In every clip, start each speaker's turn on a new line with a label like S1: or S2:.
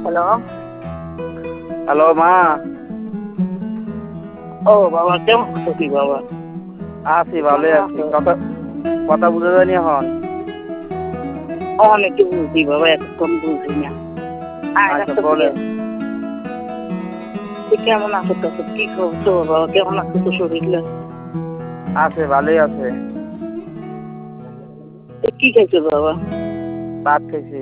S1: Hello.
S2: Hello মা।
S1: ও বাবা, কেমন আছো কি বাবা?
S2: আছি, ভালোই
S1: কেমন
S2: আছি।
S1: আছো?
S2: কথা কথা বুঝা যায়নি এখন।
S1: অনেকে বুঝি বাবা, এতক্ষণ বুঝি না।
S2: আচ্ছা বলেন।
S1: কেমন আছো তো? কি খবর তো বাবা? কেমন আছো তো শরীরে?
S2: আছে, ভালোই আছে।
S1: কি খাইছো বাবা?
S2: ভাত খাইছি।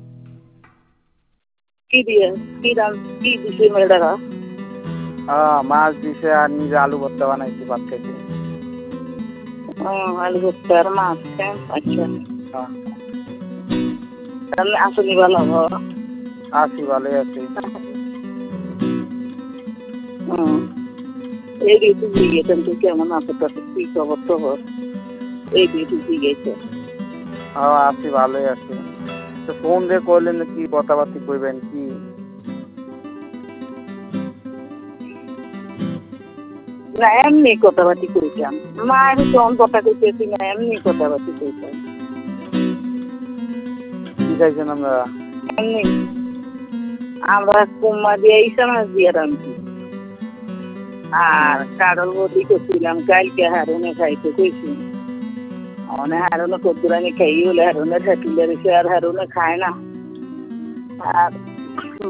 S1: কি দিয়ে? কি রান? কি দিছে মেয়েটারা?
S2: মাছ দিছে আর নিজে আলু ভর্তা বানাইছি, ভাত খাইছি।
S1: আলু ভর্তা আর মাছ। আচ্ছা,
S2: হ্যাঁ,
S1: তাহলে আসনি ভালো বাবা?
S2: আছি, ভালোই আছি।
S1: এই ঋতু জিগেছেন তুই কেমন আছো তো? কি খবর টবর? এই ঋতু জিগেছে।
S2: আছি, ভালোই আছি। তো ফোন দিয়ে করলেন কি কথাবার্তি কইবেন কি?
S1: না, এমনি কথাবার্তি কইতাম। মায়ের কেমন কথা কইতেছি না, এমনি কথাবার্তি কইতাম।
S2: কি খাইছেন আমরা?
S1: এমনি আমরা কুম্মা দিয়ে ইসা মাছ দিয়ে রাঁধছি। আর কারল বদি করছিলাম কালকে হারুনে খাইতে কইছি। অনেক হারুনে কদ্দুরানি খাই হলে হারুনে ঠেকুলে রেখে আর হারুনে খায় না। আর